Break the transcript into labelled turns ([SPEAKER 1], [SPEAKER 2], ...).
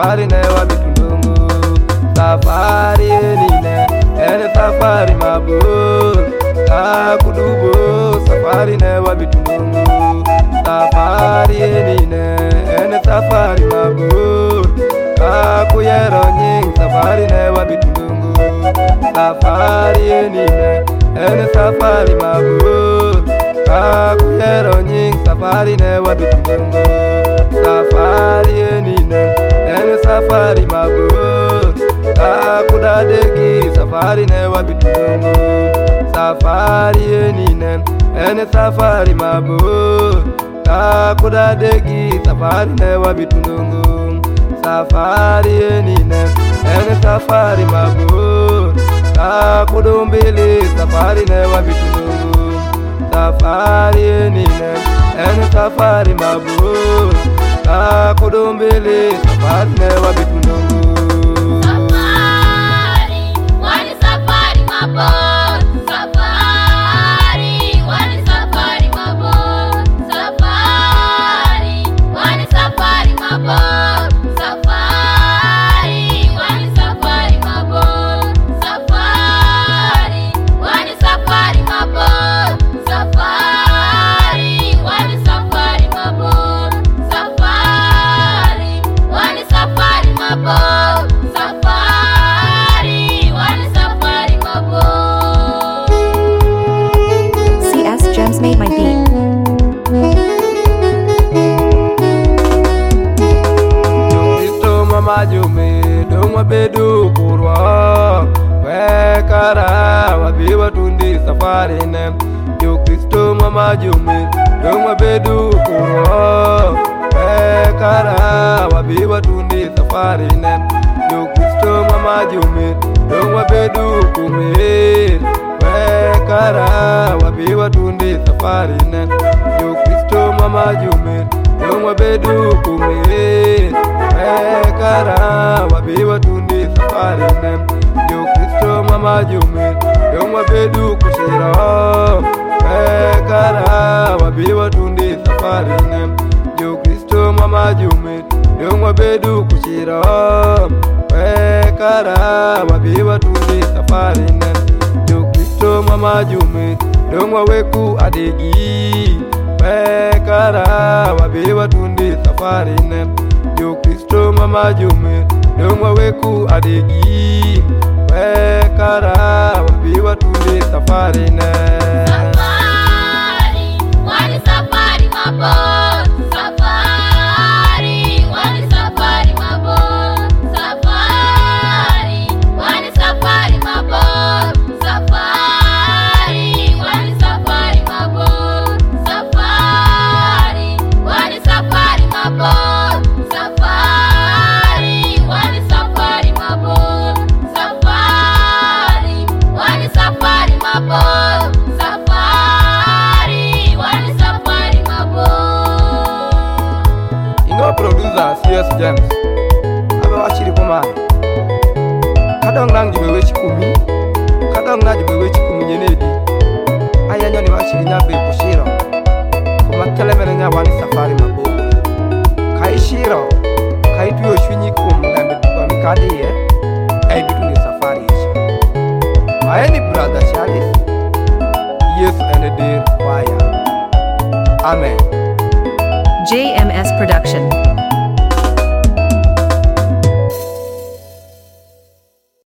[SPEAKER 1] safari ne wabitundungu. Safari nine ene safari mabur kakudubo safari ne wabitundungu. Safari nine ene safari mabur kakuyero nying safari ne wabitundungu. Safari nine ene safari mabur kakuyero nying safari ne wabitundungu. Safari nine ene safari mabur kakudadegi safari ne wabitundungu. Safari nine ene safari mabur kakudadegi safari ne wabitundungu. Safari nine ene safari mabur kakudumbili safari ne wabitundungu. Safari nine ene safari mabur kakudumbili safari ne wabitundungu.
[SPEAKER 2] Safari wani safari mabur. Safari wani safari mabur. Safari wani safari mabur. Safari wani safari mabur. Safari wani safari mabur. Safari wani safari mabur. Safari wani safari mabur. Safari wani safari mabur.
[SPEAKER 3] CS Gems made my beat.
[SPEAKER 1] Kristo mama jume dongwa bedu kurwa wekara wabiwa tundi safari ne. Yo Kristo mama jume dongwa bedu kurwa wekara wabiwa tundi safari ne. Yo Kristo mama jume dongwa bedu kumir wekara wabiwa tundi safari ne. Yo Kristo mama jume dongwa bedu kumir wekara wabiwa tundi safari ne. Yo Kristo mama jume dongwa bedu kushiro wekara wabiwa tundi safari ne. Yo Kristo mama jume dongwa bedu kushiro wekara wabiwa tundi safari ne. Yo Kristo mama jume dongwa weku adegi wekara wabiwa tundi safari ne. Yo Kristo mama jume dongwa weku adegi wekara wabiwa tundi safari ne.
[SPEAKER 2] Safari wani safari mabur. Safari wani safari mabur. Safari wani safari mabur. Safari wani safari mabur. Safari wani safari mabur. Safari wani safari mabur. Safari wani safari mabur. Safari wani safari mabur.
[SPEAKER 1] Ingo producer CS Gems abe wachiri kumani kadong nang jibe wechi kumi kadong na jibe wechi kumi nyenedi ayanyo ni wachiri nyabe kushiro kuma kelemene nya wani safari mabo kai shiro kai tuyo shunyi kum lembe kwa mikadi ye ay bitungi safari isha maeni brother Charles yes and a dear wire amen.
[SPEAKER 3] JMS Production.